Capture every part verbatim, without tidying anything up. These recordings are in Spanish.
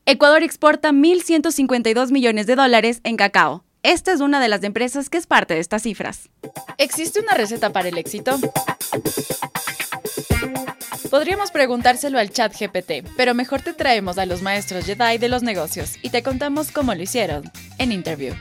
Ecuador exporta mil ciento cincuenta y dos millones de dólares en cacao. Esta es una de las empresas que es parte de estas cifras. ¿Existe una receta para el éxito? Podríamos preguntárselo al chat G P T, pero mejor te traemos a los maestros Jedi de los negocios y te contamos cómo lo hicieron en Interview.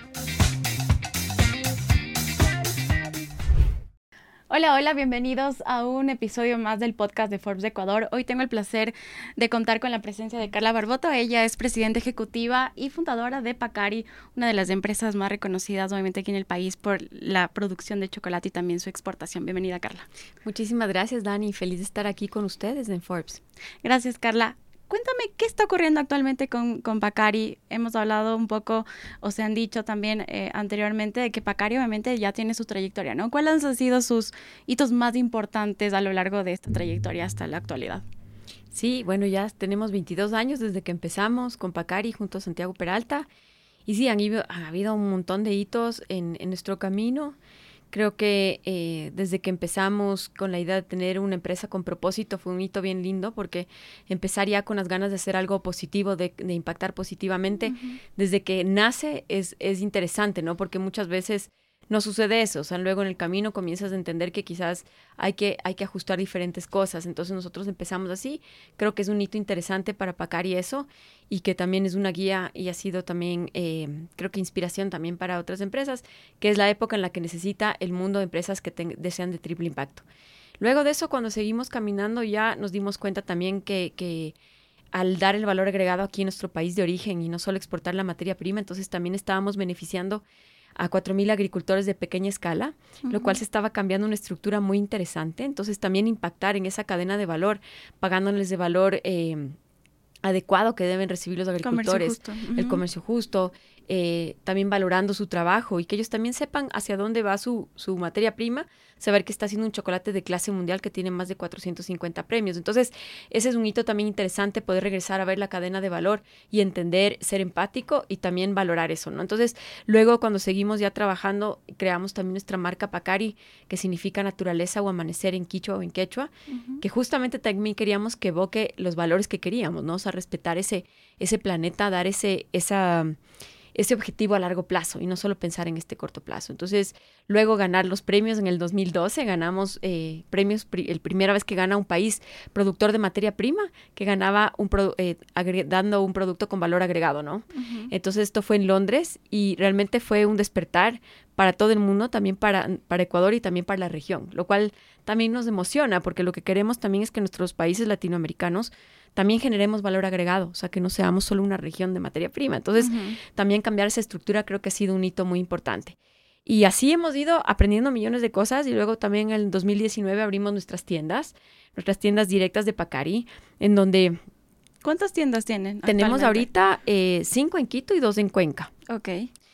Hola, hola, bienvenidos a un episodio más del podcast de Forbes de Ecuador. Hoy tengo el placer de contar con la presencia de Carla Barboto. Ella es presidenta ejecutiva y fundadora de Pacari, una de las empresas más reconocidas obviamente aquí en el país por la producción de chocolate y también su exportación. Bienvenida, Carla. Muchísimas gracias, Dani. Feliz de estar aquí con ustedes en Forbes. Gracias, Carla. Cuéntame, ¿qué está ocurriendo actualmente con, con Pacari? Hemos hablado un poco, o se han dicho también eh, anteriormente, de que Pacari obviamente ya tiene su trayectoria, ¿no? ¿Cuáles han sido sus hitos más importantes a lo largo de esta trayectoria hasta la actualidad? Sí, bueno, ya tenemos veintidós años desde que empezamos con Pacari junto a Santiago Peralta. Y sí, han, ido, han habido un montón de hitos en, en nuestro camino. Creo que eh, desde que empezamos con la idea de tener una empresa con propósito fue un hito bien lindo porque empezar ya con las ganas de hacer algo positivo, de, de impactar positivamente, uh-huh. desde que nace es, es interesante, ¿no? Porque muchas veces no sucede eso, o sea, luego en el camino comienzas a entender que quizás hay que, hay que ajustar diferentes cosas. Entonces nosotros empezamos así, creo que es un hito interesante para Pacari eso, y que también es una guía y ha sido también, eh, creo que inspiración también para otras empresas, que es la época en la que necesita el mundo de empresas que te, desean de triple impacto. Luego de eso, cuando seguimos caminando, ya nos dimos cuenta también que, que al dar el valor agregado aquí en nuestro país de origen y no solo exportar la materia prima, entonces también estábamos beneficiando a cuatro mil agricultores de pequeña escala, uh-huh. lo cual se estaba cambiando una estructura muy interesante. Entonces también impactar en esa cadena de valor, pagándoles de valor eh, adecuado que deben recibir los agricultores, comercio justo. Uh-huh. el comercio justo, eh, también valorando su trabajo y que ellos también sepan hacia dónde va su, su materia prima, saber que está haciendo un chocolate de clase mundial que tiene más de cuatrocientos cincuenta premios. Entonces, ese es un hito también interesante, poder regresar a ver la cadena de valor y entender, ser empático y también valorar eso, ¿no? Entonces, luego cuando seguimos ya trabajando, creamos también nuestra marca Pacari, que significa naturaleza o amanecer en quichua o en quechua, uh-huh. que justamente también queríamos que evoque los valores que queríamos, ¿no? O sea, respetar ese, ese planeta, dar ese, esa... ese objetivo a largo plazo y no solo pensar en este corto plazo. Entonces, luego ganar los premios en el dos mil doce, ganamos eh, premios, pri- el primera vez que gana un país productor de materia prima, que ganaba un pro- eh, agre- dando un producto con valor agregado, ¿no? Uh-huh. Entonces, esto fue en Londres y realmente fue un despertar para todo el mundo, también para, para Ecuador y también para la región, lo cual también nos emociona porque lo que queremos también es que nuestros países latinoamericanos también generemos valor agregado, o sea, que no seamos solo una región de materia prima. Entonces, uh-huh. también cambiar esa estructura creo que ha sido un hito muy importante. Y así hemos ido aprendiendo millones de cosas y luego también en el dos mil diecinueve abrimos nuestras tiendas, nuestras tiendas directas de Pacari, en donde... ¿Cuántas tiendas tienen? Tenemos ahorita eh, cinco en Quito y dos en Cuenca. Ok.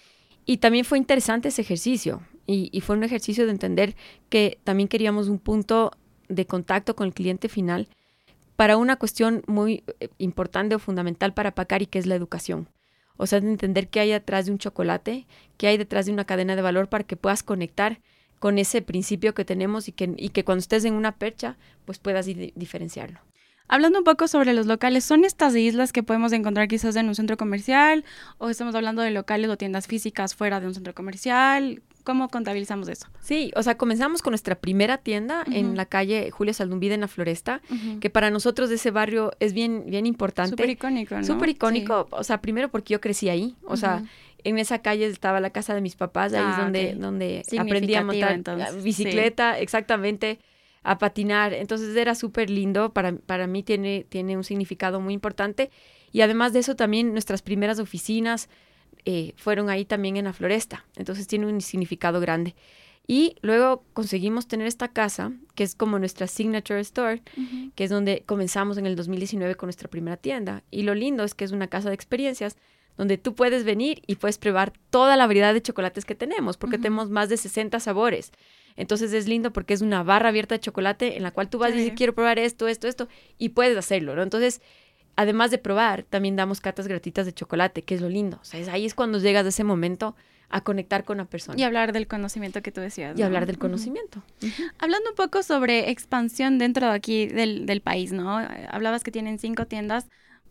Y también fue interesante ese ejercicio y, y fue un ejercicio de entender que también queríamos un punto de contacto con el cliente final para una cuestión muy importante o fundamental para Pacari, que es la educación. O sea, de entender qué hay detrás de un chocolate, qué hay detrás de una cadena de valor para que puedas conectar con ese principio que tenemos y que, y que cuando estés en una percha, pues puedas di- diferenciarlo. Hablando un poco sobre los locales, ¿son estas islas que podemos encontrar quizás en un centro comercial o estamos hablando de locales o tiendas físicas fuera de un centro comercial? ¿Cómo contabilizamos eso? Sí, o sea, comenzamos con nuestra primera tienda uh-huh. en la calle Julia Saldumbide en La Floresta, uh-huh. que para nosotros de ese barrio es bien, bien importante. Súper icónico, ¿no? Súper icónico, sí. O sea, primero porque yo crecí ahí, o uh-huh. sea, en esa calle estaba la casa de mis papás, ahí ah, es donde, okay. donde aprendí a montar entonces, bicicleta, sí. exactamente, a patinar, entonces era súper lindo, para, para mí tiene, tiene un significado muy importante, y además de eso también nuestras primeras oficinas Eh, fueron ahí también en La Floresta, entonces tiene un significado grande. Y luego conseguimos tener esta casa, que es como nuestra signature store, uh-huh. que es donde comenzamos en el dos mil diecinueve con nuestra primera tienda. Y lo lindo es que es una casa de experiencias donde tú puedes venir y puedes probar toda la variedad de chocolates que tenemos, porque uh-huh. tenemos más de sesenta sabores. Entonces es lindo porque es una barra abierta de chocolate en la cual tú vas sí. y dices, quiero probar esto, esto, esto, y puedes hacerlo, ¿no? Entonces, además de probar, también damos catas gratuitas de chocolate, que es lo lindo. O sea, es, ahí es cuando llegas a ese momento a conectar con la persona. Y hablar del conocimiento que tú decías, ¿no? Y hablar del conocimiento. Uh-huh. Uh-huh. Hablando un poco sobre expansión dentro de aquí del, del país, ¿no? Hablabas que tienen cinco tiendas.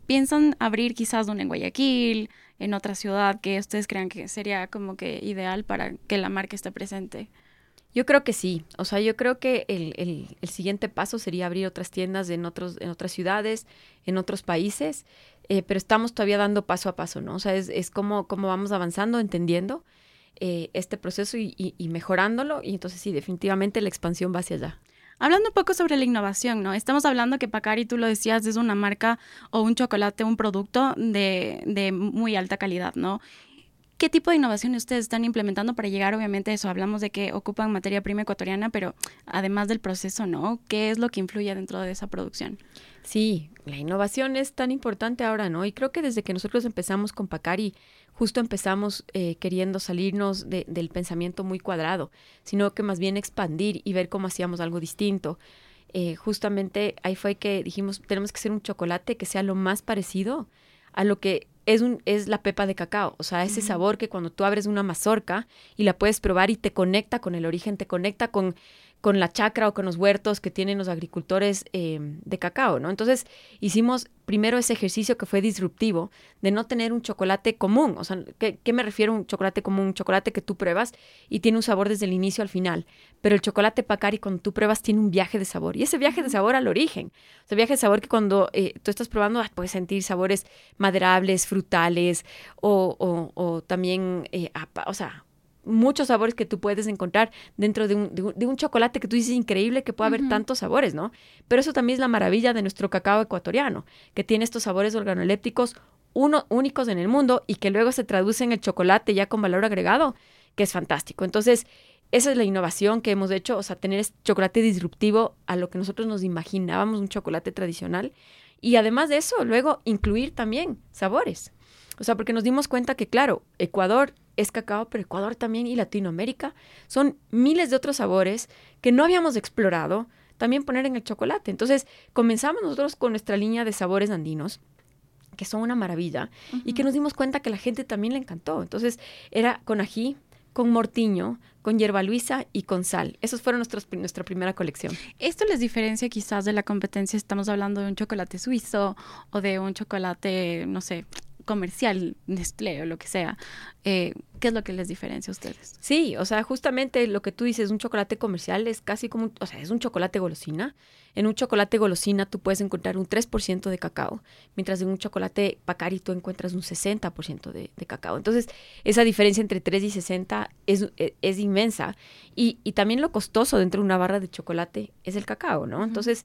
¿piensan abrir quizás uno en Guayaquil, en otra ciudad que ustedes crean que sería como que ideal para que la marca esté presente? Yo creo que sí. O sea, yo creo que el, el, el siguiente paso sería abrir otras tiendas en otros, en otras ciudades, en otros países, eh, pero estamos todavía dando paso a paso, ¿no? O sea, es, es como, como vamos avanzando, entendiendo eh, este proceso y, y, y mejorándolo. Y entonces sí, definitivamente la expansión va hacia allá. Hablando un poco sobre la innovación, ¿no? Estamos hablando que Pacari, tú lo decías, es una marca o un chocolate, un producto de, de muy alta calidad, ¿no? ¿Qué tipo de innovaciones ustedes están implementando para llegar, obviamente, a eso? Hablamos de que ocupan materia prima ecuatoriana, pero además del proceso, ¿no? ¿Qué es lo que influye dentro de esa producción? Sí, la innovación es tan importante ahora, ¿no? Y creo que desde que nosotros empezamos con Pacari, justo empezamos eh, queriendo salirnos de, del pensamiento muy cuadrado, sino que más bien expandir y ver cómo hacíamos algo distinto. Eh, justamente ahí fue que dijimos, tenemos que hacer un chocolate que sea lo más parecido a lo que es, un, es la pepa de cacao. O sea, ese uh-huh. sabor que cuando tú abres una mazorca y la puedes probar y te conecta con el origen, te conecta con, con la chacra o con los huertos que tienen los agricultores eh, de cacao, ¿no? Entonces, hicimos primero ese ejercicio que fue disruptivo de no tener un chocolate común. O sea, ¿qué, qué me refiero a un chocolate común? Un chocolate que tú pruebas y tiene un sabor desde el inicio al final. Pero el chocolate Pacari, cuando tú pruebas, tiene un viaje de sabor. Y ese viaje de sabor al origen. O sea, viaje de sabor que cuando eh, tú estás probando, ah, puedes sentir sabores maderables, frutales, o, o, o también, eh, apa, o sea, muchos sabores que tú puedes encontrar dentro de un, de un, de un chocolate que tú dices increíble que puede uh-huh. haber tantos sabores, ¿no? Pero eso también es la maravilla de nuestro cacao ecuatoriano, que tiene estos sabores organolépticos uno, únicos en el mundo y que luego se traduce en el chocolate ya con valor agregado, que es fantástico. Entonces, esa es la innovación que hemos hecho, o sea, tener este chocolate disruptivo a lo que nosotros nos imaginábamos un chocolate tradicional. Y además de eso, luego incluir también sabores. O sea, porque nos dimos cuenta que, claro, Ecuador es cacao, pero Ecuador también y Latinoamérica son miles de otros sabores que no habíamos explorado también poner en el chocolate. Entonces, comenzamos nosotros con nuestra línea de sabores andinos, que son una maravilla, uh-huh. y que nos dimos cuenta que a la gente también le encantó. Entonces, era con ají, con mortiño, con hierba luisa y con sal. Esos fueron nuestros, nuestra primera colección. ¿Esto les diferencia quizás de la competencia? Estamos hablando de un chocolate suizo o de un chocolate, no sé, comercial, Nestlé o lo que sea. Eh, ¿Qué es lo que les diferencia a ustedes? Sí, o sea, justamente lo que tú dices, un chocolate comercial es casi como, un, o sea, es un chocolate golosina. En un chocolate golosina tú puedes encontrar un tres por ciento de cacao, mientras en un chocolate Pacari tú encuentras un sesenta por ciento de, de cacao. Entonces, esa diferencia entre tres y sesenta es, es, es inmensa. Y, y también lo costoso dentro de una barra de chocolate es el cacao, ¿no? Uh-huh. Entonces,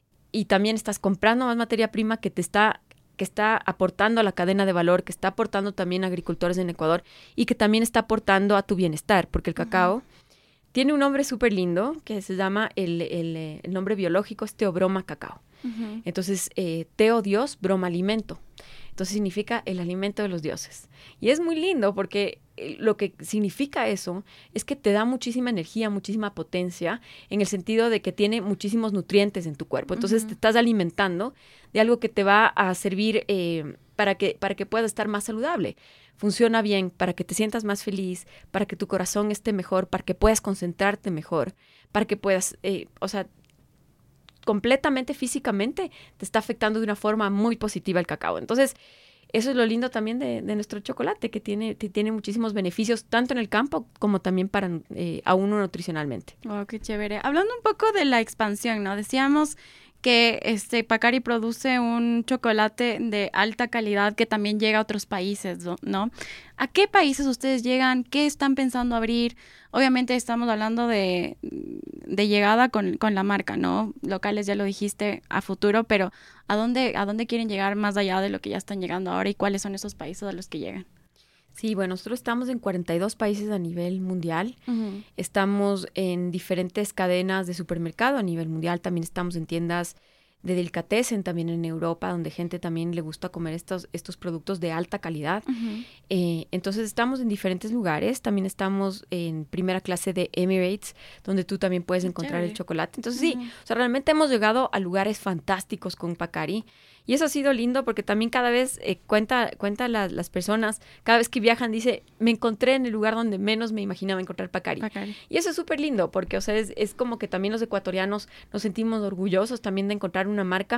y también estás comprando más materia prima que te está... que está aportando a la cadena de valor, que está aportando también a agricultores en Ecuador y que también está aportando a tu bienestar, porque el cacao uh-huh. tiene un nombre súper lindo que se llama, el, el, el nombre biológico es Teobroma cacao. Uh-huh. Entonces, eh, Teo, Dios, broma, alimento. Entonces significa el alimento de los dioses. Y es muy lindo porque lo que significa eso es que te da muchísima energía, muchísima potencia, en el sentido de que tiene muchísimos nutrientes en tu cuerpo. Entonces uh-huh. te estás alimentando de algo que te va a servir eh, para que, para que puedas estar más saludable. Funciona bien para que te sientas más feliz, para que tu corazón esté mejor, para que puedas concentrarte mejor, para que puedas, eh, o sea, completamente físicamente te está afectando de una forma muy positiva el cacao. Entonces, eso es lo lindo también de, de nuestro chocolate, que tiene, que tiene muchísimos beneficios, tanto en el campo como también para eh, a uno nutricionalmente. Oh, qué chévere. Hablando un poco de la expansión, ¿no? Decíamos que este Pacari produce un chocolate de alta calidad que también llega a otros países, ¿no? ¿A qué países ustedes llegan? ¿Qué están pensando abrir? Obviamente estamos hablando de, de llegada con, con la marca, ¿no? Locales, ya lo dijiste, a futuro, pero ¿a dónde, ¿a dónde quieren llegar más allá de lo que ya están llegando ahora y cuáles son esos países a los que llegan? Sí, bueno, nosotros estamos en cuarenta y dos países a nivel mundial. Uh-huh. Estamos en diferentes cadenas de supermercado a nivel mundial. También estamos en tiendas de delicatessen también en Europa, donde gente también le gusta comer estos, estos productos de alta calidad. Uh-huh. Eh, entonces estamos en diferentes lugares. También estamos en primera clase de Emirates, donde tú también puedes encontrar Chévere. El chocolate. Entonces uh-huh. sí, o sea, realmente hemos llegado a lugares fantásticos con Pacari. Y eso ha sido lindo porque también cada vez eh, cuenta, cuenta la, las personas, cada vez que viajan, dice, me encontré en el lugar donde menos me imaginaba encontrar Pacari. Pacari. Y eso es súper lindo porque, o sea, es, es como que también los ecuatorianos nos sentimos orgullosos también de encontrar una marca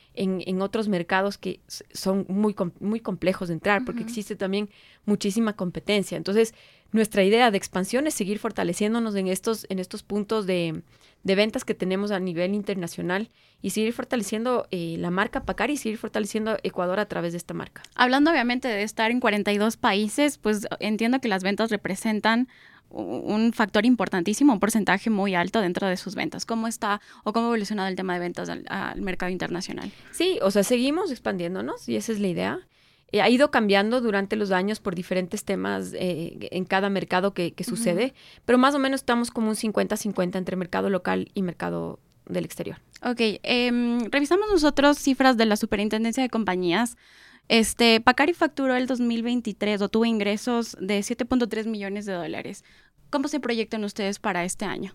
en, en otros mercados que son muy, muy complejos de entrar, porque uh-huh. existe también muchísima competencia. Entonces, nuestra idea de expansión es seguir fortaleciéndonos en estos, en estos puntos de, de ventas que tenemos a nivel internacional y seguir fortaleciendo eh, la marca Pacari y seguir fortaleciendo Ecuador a través de esta marca. Hablando obviamente de estar en cuarenta y dos países, pues entiendo que las ventas representan un factor importantísimo, un porcentaje muy alto dentro de sus ventas. ¿Cómo está o cómo ha evolucionado el tema de ventas al, al mercado internacional? Sí, o sea, seguimos expandiéndonos y esa es la idea. Eh, ha ido cambiando durante los años por diferentes temas eh, en cada mercado que, que sucede, uh-huh. pero más o menos estamos como un cincuenta cincuenta entre mercado local y mercado del exterior. Ok, eh, revisamos nosotros cifras de la Superintendencia de Compañías. Este, Pacari facturó el dos mil veintitrés o tuvo ingresos de siete punto tres millones de dólares. ¿Cómo se proyectan ustedes para este año?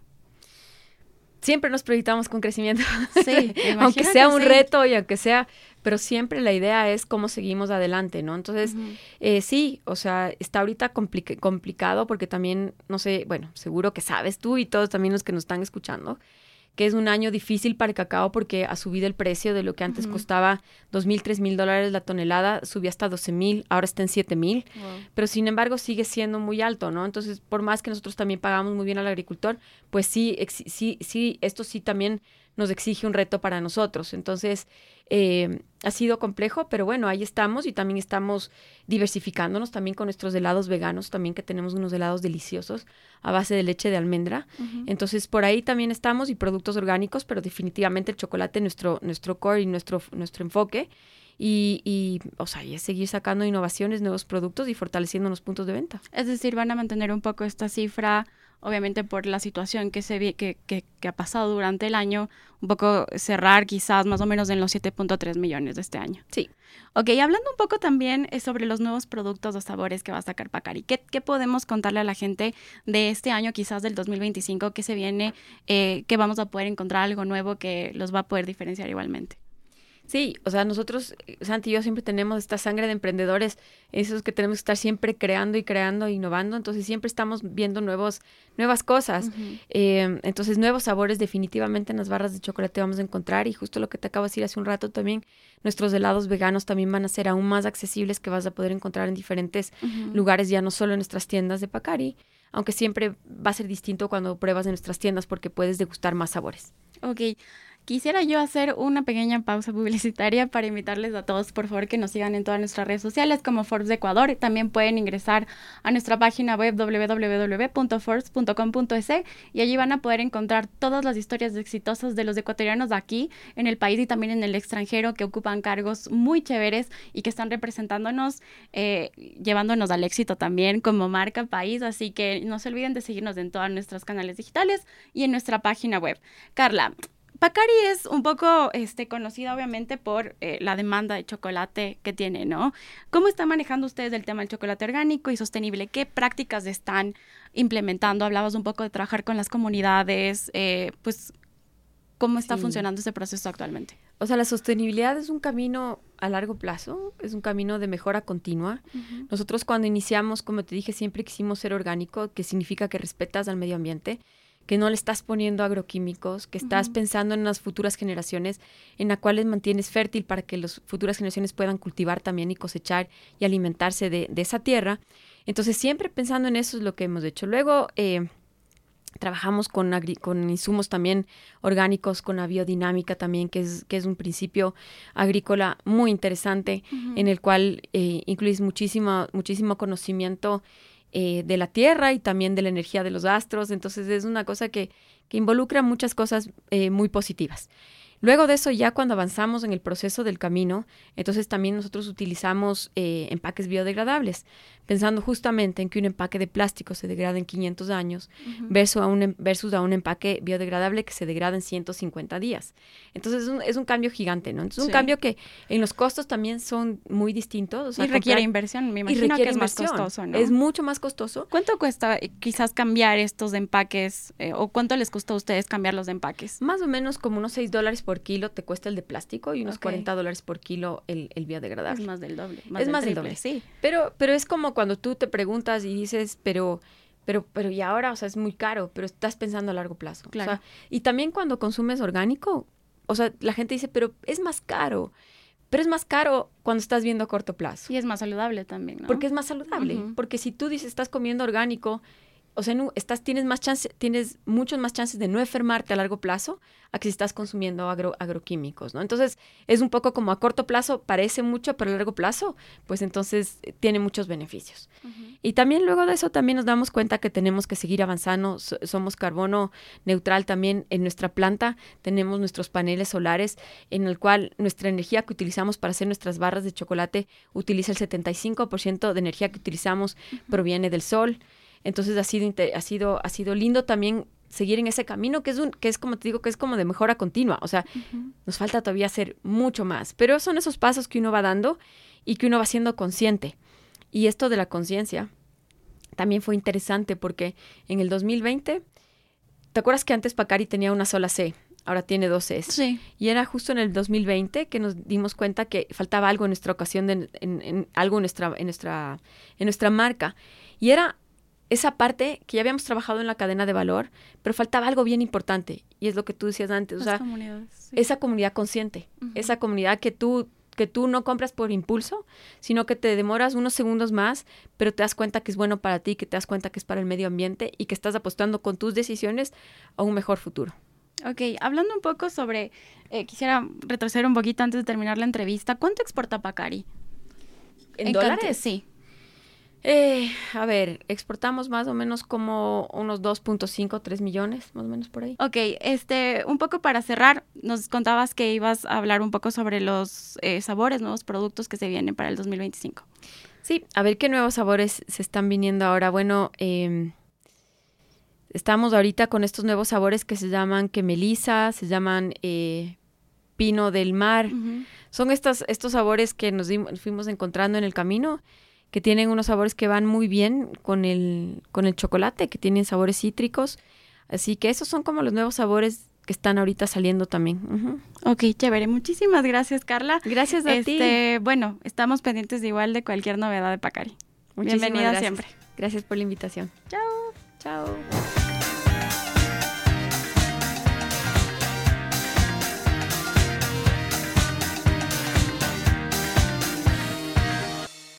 Siempre nos proyectamos con crecimiento, sí, aunque sea un sí. reto y aunque sea, pero siempre la idea es cómo seguimos adelante, ¿no? Entonces, uh-huh. eh, sí, o sea, está ahorita compli- complicado porque también, no sé, bueno, seguro que sabes tú y todos también los que nos están escuchando, que es un año difícil para el cacao porque ha subido el precio de lo que antes uh-huh. costaba dos mil, tres mil dólares la tonelada, subió hasta doce mil, ahora está en siete mil, wow. pero sin embargo sigue siendo muy alto, ¿no? Entonces, por más que nosotros también pagamos muy bien al agricultor, pues sí, ex- sí, sí, esto sí también nos exige un reto para nosotros. Entonces, eh, ha sido complejo, pero bueno, ahí estamos y también estamos diversificándonos también con nuestros helados veganos, también que tenemos unos helados deliciosos a base de leche de almendra. Uh-huh. Entonces, por ahí también estamos y productos orgánicos, pero definitivamente el chocolate nuestro, nuestro core y nuestro, nuestro enfoque. Y, y, o sea, y es seguir sacando innovaciones, nuevos productos y fortaleciendo los puntos de venta. Es decir, van a mantener un poco esta cifra, obviamente por la situación que se vi, que, que, que ha pasado durante el año, un poco cerrar quizás más o menos en los siete punto tres millones de este año. Sí. Ok, hablando un poco también eh, sobre los nuevos productos o sabores que va a sacar Pacari, ¿qué, qué podemos contarle a la gente de este año, quizás del dos mil veinticinco, que se viene, eh, que vamos a poder encontrar algo nuevo que los va a poder diferenciar igualmente? Sí, o sea, nosotros, Santi y yo siempre tenemos esta sangre de emprendedores, esos que tenemos que estar siempre creando y creando, innovando, entonces siempre estamos viendo nuevos, nuevas cosas. Uh-huh. Eh, entonces, nuevos sabores definitivamente en las barras de chocolate vamos a encontrar y justo lo que te acabo de decir hace un rato también, nuestros helados veganos también van a ser aún más accesibles que vas a poder encontrar en diferentes uh-huh. lugares, ya no solo en nuestras tiendas de Pacari, aunque siempre va a ser distinto cuando pruebas en nuestras tiendas porque puedes degustar más sabores. Ok. Quisiera yo hacer una pequeña pausa publicitaria para invitarles a todos, por favor, que nos sigan en todas nuestras redes sociales como Forbes de Ecuador. También pueden ingresar a nuestra página web doble u doble u doble u punto forbes punto com punto es y allí van a poder encontrar todas las historias exitosas de los ecuatorianos aquí en el país y también en el extranjero que ocupan cargos muy chéveres y que están representándonos, eh, llevándonos al éxito también como marca país. Así que no se olviden de seguirnos en todos nuestros canales digitales y en nuestra página web. Carla, Pacari es un poco este, conocida obviamente por eh, la demanda de chocolate que tiene, ¿no? ¿Cómo están manejando ustedes el tema del chocolate orgánico y sostenible? ¿Qué prácticas están implementando? Hablabas un poco de trabajar con las comunidades, eh, pues, ¿cómo está sí. funcionando ese proceso actualmente? O sea, la sostenibilidad es un camino a largo plazo, es un camino de mejora continua. Uh-huh. Nosotros cuando iniciamos, como te dije, siempre quisimos ser orgánico, que significa que respetas al medio ambiente, que no le estás poniendo agroquímicos, que estás uh-huh. pensando en las futuras generaciones, en las cuales mantienes fértil para que las futuras generaciones puedan cultivar también y cosechar y alimentarse de, de esa tierra. Entonces, siempre pensando en eso es lo que hemos hecho. Luego, eh, trabajamos con, agri- con insumos también orgánicos, con la biodinámica también, que es, que es un principio agrícola muy interesante, uh-huh. en el cual eh, incluís muchísimo, muchísimo conocimiento Eh, de la tierra y también de la energía de los astros. Entonces es una cosa que, que involucra muchas cosas eh, muy positivas. Luego de eso, ya cuando avanzamos en el proceso del camino, entonces también nosotros utilizamos eh, empaques biodegradables, pensando justamente en que un empaque de plástico se degrada en quinientos años uh-huh. versus, a un, versus a un empaque biodegradable que se degrada en ciento cincuenta días. Entonces es un, es un cambio gigante, ¿no? Entonces sí. un cambio que en los costos también son muy distintos. O sea, y requiere comprar, inversión, me imagino que es inversión. Más costoso, ¿no? Es mucho más costoso. ¿Cuánto cuesta eh, quizás cambiar estos empaques eh, o cuánto les costó a ustedes cambiar los empaques? Más o menos como unos seis dólares por kilo te cuesta el de plástico y unos okay. cuarenta dólares por kilo el, el biodegradable. Es más del doble. Más es del más triple, del doble, sí. Pero, pero es como cuando tú te preguntas y dices, pero, pero, pero y ahora, o sea, es muy caro, pero estás pensando a largo plazo. Claro. O sea, y también cuando consumes orgánico, o sea, la gente dice, pero es más caro. Pero es más caro cuando estás viendo a corto plazo. Y es más saludable también, ¿no? Porque es más saludable. Uh-huh. Porque si tú dices, estás comiendo orgánico, o sea, no, estás, tienes más chance, tienes muchos más chances de no enfermarte a largo plazo a que si estás consumiendo agro, agroquímicos, ¿no? Entonces, es un poco como a corto plazo, parece mucho, pero a largo plazo, pues entonces tiene muchos beneficios. Uh-huh. Y también luego de eso también nos damos cuenta que tenemos que seguir avanzando. So, somos carbono neutral también en nuestra planta. Tenemos nuestros paneles solares en el cual nuestra energía que utilizamos para hacer nuestras barras de chocolate utiliza el setenta y cinco por ciento de energía que utilizamos uh-huh. proviene del sol. Entonces ha sido, ha sido, ha sido lindo también seguir en ese camino, que es, un, que es como te digo, que es como de mejora continua. O sea, uh-huh. nos falta todavía hacer mucho más. Pero son esos pasos que uno va dando y que uno va siendo consciente. Y esto de la conciencia también fue interesante porque en el dos mil veinte, ¿te acuerdas que antes Pacari tenía una sola C? Ahora tiene dos Cs. Sí. Y era justo en el dos mil veinte que nos dimos cuenta que faltaba algo en nuestra ocasión, de, en, en, algo en nuestra, en, nuestra, en nuestra marca. Y era esa parte que ya habíamos trabajado en la cadena de valor, pero faltaba algo bien importante. Y es lo que tú decías antes. Las o sea, comunidades, sí. Esa comunidad consciente. Uh-huh. Esa comunidad que tú, que tú no compras por impulso, sino que te demoras unos segundos más, pero te das cuenta que es bueno para ti, que te das cuenta que es para el medio ambiente y que estás apostando con tus decisiones a un mejor futuro. Ok, hablando un poco sobre, eh, quisiera retroceder un poquito antes de terminar la entrevista. ¿Cuánto exporta Pacari? ¿En, ¿En dólares? Cant- sí. Eh, a ver, exportamos más o menos como unos dos punto cinco, tres millones, más o menos por ahí. Ok, este, un poco para cerrar, nos contabas que ibas a hablar un poco sobre los eh, sabores, nuevos productos que se vienen para el dos mil veinticinco. Sí, a ver qué nuevos sabores se están viniendo ahora. Bueno, eh, estamos ahorita con estos nuevos sabores que se llaman quemelisa, se llaman eh, pino del mar. Uh-huh. Son estas, estos sabores que nos dimos, fuimos encontrando en el camino, que tienen unos sabores que van muy bien con el, con el chocolate, que tienen sabores cítricos. Así que esos son como los nuevos sabores que están ahorita saliendo también. Uh-huh. Ok, chévere. Muchísimas gracias, Carla. Gracias a este, ti. Bueno, estamos pendientes de igual de cualquier novedad de Pacari. Bienvenida gracias. siempre. Gracias por la invitación. Chao. Chao.